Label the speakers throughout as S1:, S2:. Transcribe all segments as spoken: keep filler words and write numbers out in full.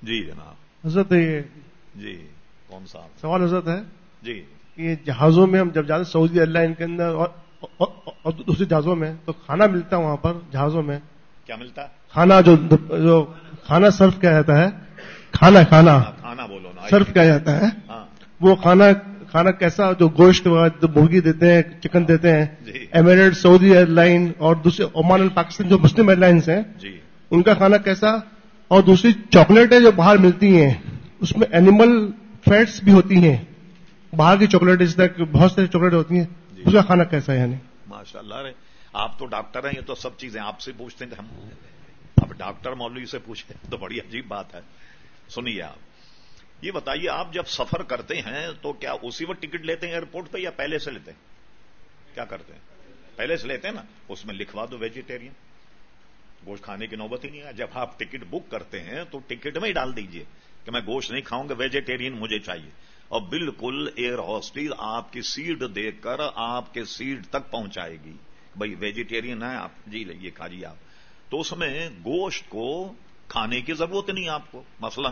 S1: جی جناب.
S2: حضرت یہ
S1: جی کون صاحب
S2: سوال حضرت ہے
S1: جی.
S2: کہ جہازوں میں ہم جب جاتے سعودی ایئر لائن کے اندر اور, اور, اور دوسری جہازوں میں تو کھانا ملتا ہے وہاں پر جہازوں میں
S1: کیا ملتا ہے؟
S2: کھانا جو جو کھانا سرف کیا جاتا ہے کھانا کھانا
S1: کھانا بولو نا
S2: سرف کیا جاتا ہے
S1: ہاں
S2: وہ کھانا کھانا کیسا جو گوشت مرغی دیتے ہیں چکن دیتے ہیں
S1: جی
S2: ایمریٹ سعودی ایئر لائن اور دوسرے عمان اور پاکستان جو مسلم ایئر لائنس ہیں
S1: جی
S2: ان کا کھانا کیسا اور دوسری چاکلیٹیں جو باہر ملتی ہیں اس میں اینیمل فیٹس بھی ہوتی ہیں باہر کی چاکلیٹ جس طرح بہت ساری چاکلیٹ ہوتی ہیں اس کا کھانا کیسا ہے یعنی
S1: ماشاء اللہ. ارے آپ تو ڈاکٹر ہیں یہ تو سب چیزیں آپ سے پوچھتے ہیں ہم اب ڈاکٹر مولوی سے پوچھیں تو بڑی عجیب بات ہے. سنیے آپ یہ بتائیے آپ جب سفر کرتے ہیں تو کیا اسی وقت ٹکٹ لیتے ہیں ایئرپورٹ پہ یا پہلے سے لیتے ہیں؟ کیا کرتے ہیں؟ پہلے سے لیتے ہیں نا. اس میں لکھوا دو ویجیٹیرین گوشت کھانے کی نوبت ہی نہیں ہے. جب آپ ٹکٹ بک کرتے ہیں تو ٹکٹ میں ہی ڈال دیجئے کہ میں گوشت نہیں کھاؤں گا ویجیٹیرین مجھے چاہیے اور بالکل ایئر ہوسٹس آپ کی سیٹ دے کر آپ کے سیٹ تک پہنچائے گی. بھائی ویجیٹیرین ہے آپ جی لئیے کھاجیے آپ. تو اس میں گوشت کو کھانے کی ضرورت نہیں آپ کو. مثلا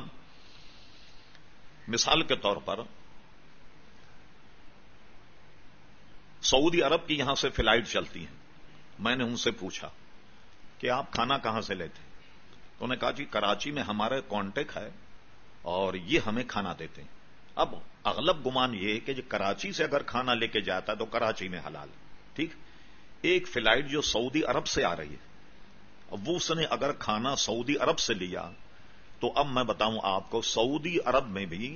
S1: مثال کے طور پر سعودی عرب کی یہاں سے فلائٹ چلتی ہیں. میں نے ان سے پوچھا کہ آپ کھانا کہاں سے لیتے ہیں تو انہوں نے کہا جی کراچی میں ہمارے کانٹیکٹ ہے اور یہ ہمیں کھانا دیتے ہیں. اب اغلب گمان یہ کہ جو کراچی سے اگر کھانا لے کے جاتا ہے تو کراچی میں حلال ٹھیک. ایک فلائٹ جو سعودی عرب سے آ رہی ہے وہ اس نے اگر کھانا سعودی عرب سے لیا تو اب میں بتاؤں آپ کو سعودی عرب میں بھی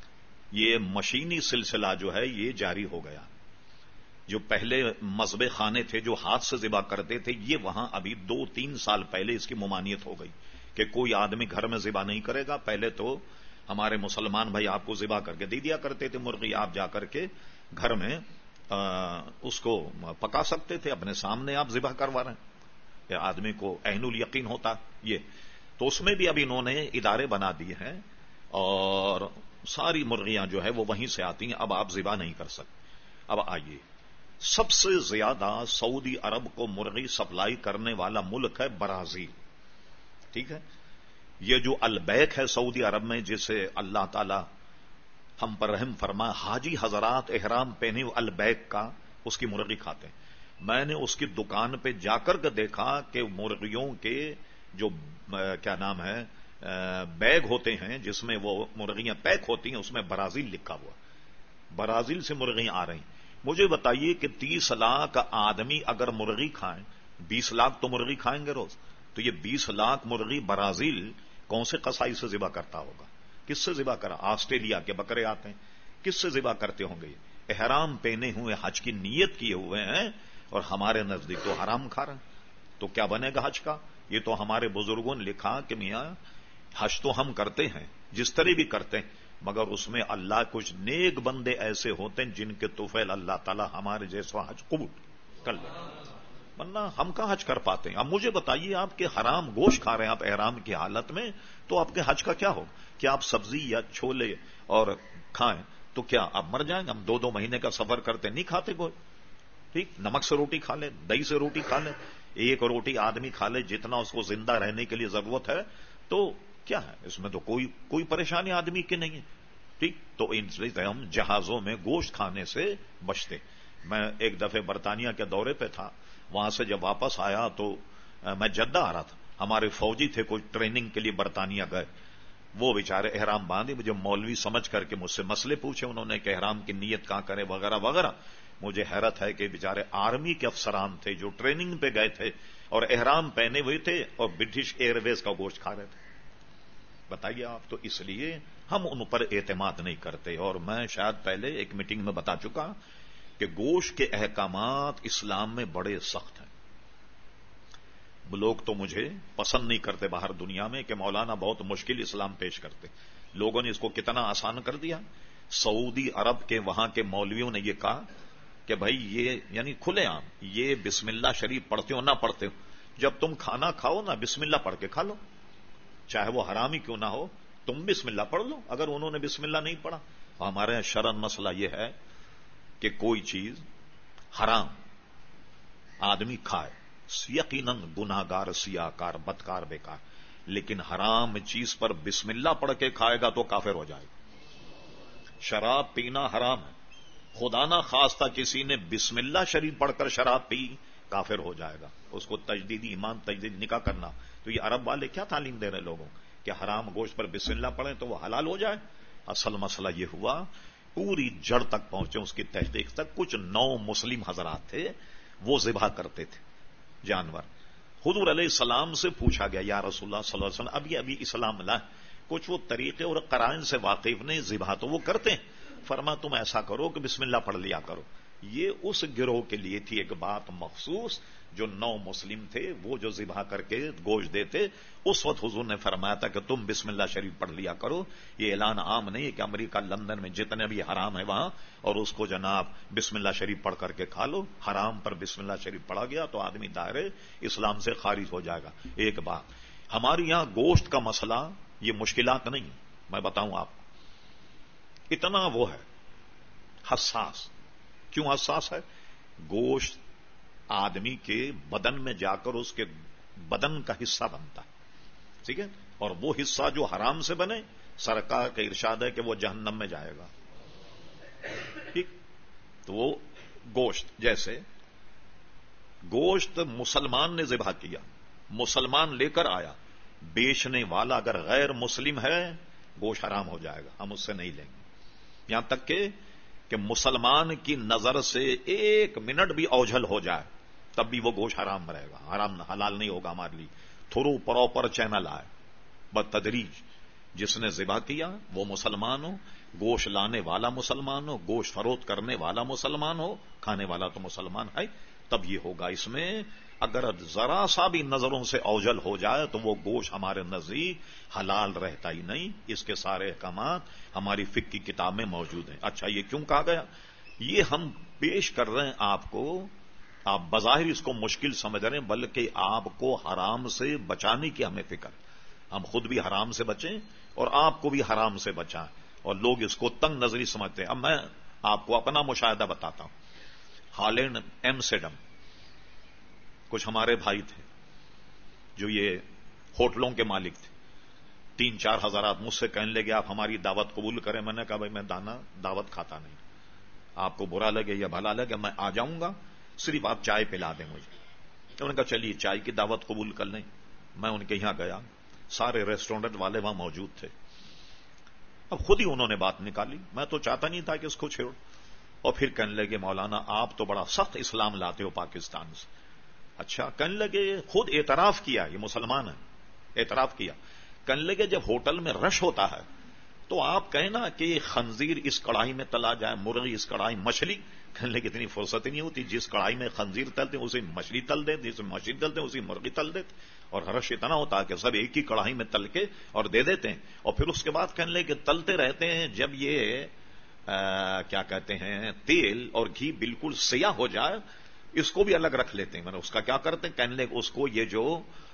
S1: یہ مشینی سلسلہ جو ہے یہ جاری ہو گیا. جو پہلے مذبح خانے تھے جو ہاتھ سے ذبح کرتے تھے یہ وہاں ابھی دو تین سال پہلے اس کی ممانعت ہو گئی کہ کوئی آدمی گھر میں ذبح نہیں کرے گا. پہلے تو ہمارے مسلمان بھائی آپ کو ذبح کر کے دے دیا کرتے تھے مرغی آپ جا کر کے گھر میں اس کو پکا سکتے تھے اپنے سامنے آپ ذبح کروا رہے ہیں کہ آدمی کو عین الیقین ہوتا یہ. تو اس میں بھی ابھی انہوں نے ادارے بنا دیے ہیں اور ساری مرغیاں جو ہے وہ وہیں سے آتی ہیں. اب آپ ذبح نہیں کر سکتے. اب آئیے سب سے زیادہ سعودی عرب کو مرغی سپلائی کرنے والا ملک ہے برازیل ٹھیک ہے. یہ جو البیک ہے سعودی عرب میں جسے اللہ تعالی ہم پر رحم فرما حاجی حضرات احرام پہنے البیک کا اس کی مرغی کھاتے ہیں. میں نے اس کی دکان پہ جا کر کے دیکھا کہ مرغیوں کے جو کیا نام ہے بیگ ہوتے ہیں جس میں وہ مرغیاں پیک ہوتی ہیں اس میں برازیل لکھا ہوا. برازیل سے مرغیاں آ رہی ہیں. مجھے بتائیے کہ تیس لاکھ آدمی اگر مرغی کھائیں بیس لاکھ تو مرغی کھائیں گے روز تو یہ بیس لاکھ مرغی برازیل کون سے قصائی سے ذبح کرتا ہوگا؟ کس سے ذبح کرا؟ آسٹریلیا کے بکرے آتے ہیں کس سے ذبح کرتے ہوں گے؟ احرام پہنے ہوئے حج کی نیت کیے ہوئے ہیں اور ہمارے نزدیک تو حرام کھا رہے ہیں. تو کیا بنے گا حج کا؟ یہ تو ہمارے بزرگوں نے لکھا کہ میاں حج تو ہم کرتے ہیں جس طرح بھی کرتے ہیں مگر اس میں اللہ کچھ نیک بندے ایسے ہوتے ہیں جن کے طفیل اللہ تعالی ہمارے جیسا حج قبول کر لیں ورنہ ہم کہاں حج کر پاتے ہیں. اب مجھے بتائیے آپ کے حرام گوشت کھا رہے ہیں آپ احرام کی حالت میں تو آپ کے حج کا کیا ہو؟ کیا آپ سبزی یا چھولے اور کھائیں تو کیا آپ مر جائیں گے؟ ہم دو دو مہینے کا سفر کرتے نہیں کھاتے گوشت ٹھیک. نمک سے روٹی کھا لیں دہی سے روٹی کھا لیں ایک روٹی آدمی کھا لے جتنا اس کو زندہ رہنے کے لیے ضرورت ہے تو کیا ہے اس میں تو کوئی کوئی پریشانی آدمی کی نہیں ہے ٹھیک. تو ان سے ہم جہازوں میں گوشت کھانے سے بچتے. میں ایک دفعہ برطانیہ کے دورے پہ تھا وہاں سے جب واپس آیا تو میں جدہ آ رہا تھا ہمارے فوجی تھے کوئی ٹریننگ کے لیے برطانیہ گئے وہ بیچارے احرام باندھے مجھے مولوی سمجھ کر کے مجھ سے مسئلے پوچھے انہوں نے کہ احرام کی نیت کہاں کرے وغیرہ وغیرہ. مجھے حیرت ہے کہ بیچارے آرمی کے افسران تھے جو ٹریننگ پہ گئے تھے اور احرام پہنے ہوئے تھے اور برٹش ایئر ویز کا گوشت کھا رہے تھے. بتائیے آپ. تو اس لیے ہم ان پر اعتماد نہیں کرتے اور میں شاید پہلے ایک میٹنگ میں بتا چکا کہ گوشت کے احکامات اسلام میں بڑے سخت ہیں. لوگ تو مجھے پسند نہیں کرتے باہر دنیا میں کہ مولانا بہت مشکل اسلام پیش کرتے. لوگوں نے اس کو کتنا آسان کر دیا. سعودی عرب کے وہاں کے مولویوں نے یہ کہا کہ بھائی یہ یعنی کھلے عام یہ بسم اللہ شریف پڑھتے ہو نہ پڑھتے ہو جب تم کھانا کھاؤ نا بسم اللہ پڑھ کے کھا لو چاہے وہ حرام ہی کیوں نہ ہو تم بسم اللہ پڑھ لو. اگر انہوں نے بسم اللہ نہیں پڑھا ہمارے یہاں شرعن مسئلہ یہ ہے کہ کوئی چیز حرام آدمی کھائے یقیناً گناہگار سیاکار بدکار بیکار لیکن حرام چیز پر بسم اللہ پڑھ کے کھائے گا تو کافر ہو جائے گا. شراب پینا حرام ہے، خدا نہ خواستہ کسی نے بسم اللہ شریف پڑھ کر شراب پی کافر ہو جائے گا. اس کو تجدیدی ایمان تجدید نکاح کرنا. تو یہ عرب والے کیا تعلیم دے رہے لوگوں کہ حرام گوشت پر بسم اللہ پڑھیں تو وہ حلال ہو جائے. اصل مسئلہ یہ ہوا پوری جڑ تک پہنچے اس کی تحقیق تک. کچھ نو مسلم حضرات تھے وہ ذبح کرتے تھے جانور. حضور علیہ السلام سے پوچھا گیا یا رسول اللہ صلی اللہ علیہ وسلم ابھی ابھی اسلام لائے، کچھ وہ طریقے اور قرائن سے واقف نہیں، ذبح تو وہ کرتے ہیں. فرما تم ایسا کرو کہ بسم اللہ پڑھ لیا کرو. یہ اس گروہ کے لیے تھی ایک بات مخصوص جو نو مسلم تھے وہ جو ذبح کر کے گوشت دیتے. اس وقت حضور نے فرمایا تھا کہ تم بسم اللہ شریف پڑھ لیا کرو. یہ اعلان عام نہیں ہے کہ امریکہ لندن میں جتنے بھی حرام ہے وہاں اور اس کو جناب بسم اللہ شریف پڑھ کر کے کھا لو. حرام پر بسم اللہ شریف پڑھا گیا تو آدمی دائرے اسلام سے خارج ہو جائے گا. ایک بات ہمارے یہاں گوشت کا مسئلہ یہ مشکلات نہیں، میں بتاؤں آپ اتنا وہ ہے حساس. کیوں حساس ہے؟ گوشت آدمی کے بدن میں جا کر اس کے بدن کا حصہ بنتا ہے، ٹھیک ہے، اور وہ حصہ جو حرام سے بنے سرکار کا ارشاد ہے کہ وہ جہنم میں جائے گا. ٹھیک، تو وہ گوشت جیسے گوشت مسلمان نے ذبح کیا، مسلمان لے کر آیا، بیچنے والا اگر غیر مسلم ہے گوشت حرام ہو جائے گا، ہم اس سے نہیں لیں گے. یہاں تک کہ کہ مسلمان کی نظر سے ایک منٹ بھی اوجھل ہو جائے تب بھی وہ گوشت حرام رہے گا، حرام حلال نہیں ہوگا ہمارے لیے. تھرو پراپر چینل آئے بتدریج. جس نے ذبح کیا وہ مسلمان ہو، گوشت لانے والا مسلمان ہو، گوشت فروخت کرنے والا مسلمان ہو، کھانے والا تو مسلمان ہے، تب یہ ہوگا. اس میں اگر ذرا سا بھی نظروں سے اوجل ہو جائے تو وہ گوشت ہمارے نزدیک حلال رہتا ہی نہیں. اس کے سارے احکامات ہماری فقہ کی کتاب میں موجود ہیں. اچھا یہ کیوں کہا گیا؟ یہ ہم پیش کر رہے ہیں آپ کو، آپ بظاہر اس کو مشکل سمجھ رہے ہیں بلکہ آپ کو حرام سے بچانے کی ہمیں فکر. ہم خود بھی حرام سے بچیں اور آپ کو بھی حرام سے بچائیں، اور لوگ اس کو تنگ نظری سمجھتے ہیں. اب میں آپ کو اپنا مشاہدہ بتاتا ہوں. ہالینڈ ایمسٹرڈم کچھ ہمارے بھائی تھے جو یہ ہوٹلوں کے مالک تھے. تین چار حضرات مجھ سے کہنے لگے آپ ہماری دعوت قبول کریں. میں نے کہا بھائی میں دانا دعوت کھاتا نہیں، آپ کو برا لگے یا بھلا لگے میں آ جاؤں گا، صرف آپ چائے پلا دیں مجھے. انہوں نے کہا چلیے چائے کی دعوت قبول کر لیں. میں ان کے یہاں گیا، سارے ریسٹورینٹ والے وہاں موجود تھے. اب خود ہی انہوں نے بات نکالی، میں تو چاہتا نہیں تھا کہ اس کو چھیڑو. اور پھر کہنے لگے مولانا آپ تو بڑا سخت اسلام لاتے ہو پاکستان سے. اچھا، کہنے لگے خود اعتراف کیا یہ مسلمان ہے، اعتراف کیا. کہنے لگے جب ہوٹل میں رش ہوتا ہے تو آپ کہیں نا کہ خنزیر اس کڑھائی میں تلا جائے، مرغی اس کڑھائی، مچھلی. کہنے لگے اتنی فرصت ہی نہیں ہوتی، جس کڑھائی میں خنزیر تلتے ہیں اسی مچھلی تل دیتے، جس میں مچھلی تلتے ہیں اسی مرغی تل دیتے. اور رش اتنا ہوتا ہے کہ سب ایک ہی کڑھائی میں تل کے اور دے دیتے ہیں. اور پھر اس کے بعد کہنے لگے کہ تلتے رہتے ہیں، جب یہ آ, کیا کہتے ہیں تیل اور گھی بالکل سیاہ ہو جائے اس کو بھی الگ رکھ لیتے ہیں. میں نے اس کا کیا کرتے ہیں؟ کہنے لگے اس کو یہ جو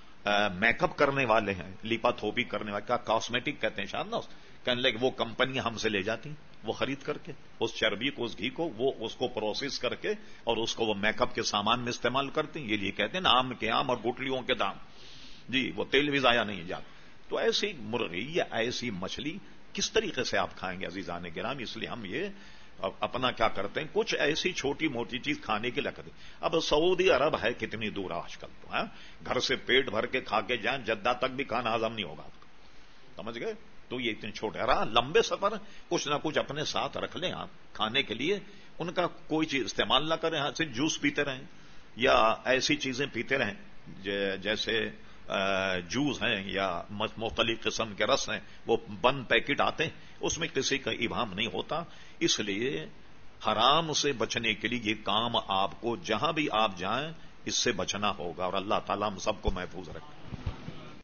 S1: میک اپ کرنے والے ہیں، لیپا تھوپی کرنے والے، کیا کاسمیٹک کہتے ہیں شاید نا، کہنے لگے وہ کمپنیاں ہم سے لے جاتی، وہ خرید کر کے اس چربی کو، اس گھی کو، وہ اس کو پروسیس کر کے اور اس کو وہ میک اپ کے سامان میں استعمال کرتے ہیں. یہ لیے کہتے ہیں نا آم کے آم اور گٹلیوں کے دام. جی وہ تیل بھی ضائع نہیں جاتا. تو ایسی مرغی یا ایسی مچھلی کس طریقے سے آپ کھائیں گے عزیزان گرامی؟ اس لیے ہم یہ اپنا کیا کرتے ہیں کچھ ایسی چھوٹی موٹی چیز کھانے کے لگتے. اب سعودی عرب ہے کتنی دور آج کل تو ہے، گھر سے پیٹ بھر کے کھا کے جائیں جدہ تک بھی کھانا ہضم نہیں ہوگا آپ کو، سمجھ گئے؟ تو یہ اتنے چھوٹے رہا لمبے سفر کچھ نہ کچھ اپنے ساتھ رکھ لیں آپ کھانے کے لیے. ان کا کوئی چیز استعمال نہ کریں، ہاں سے جوس پیتے رہیں یا ایسی چیزیں پیتے رہیں جیسے جوس ہیں یا مختلف قسم کے رس ہیں، وہ بند پیکٹ آتے ہیں، اس میں کسی کا ابہام نہیں ہوتا. اس لیے حرام سے بچنے کے لیے یہ کام آپ کو جہاں بھی آپ جائیں اس سے بچنا ہوگا، اور اللہ تعالیٰ ہم سب کو محفوظ رکھے.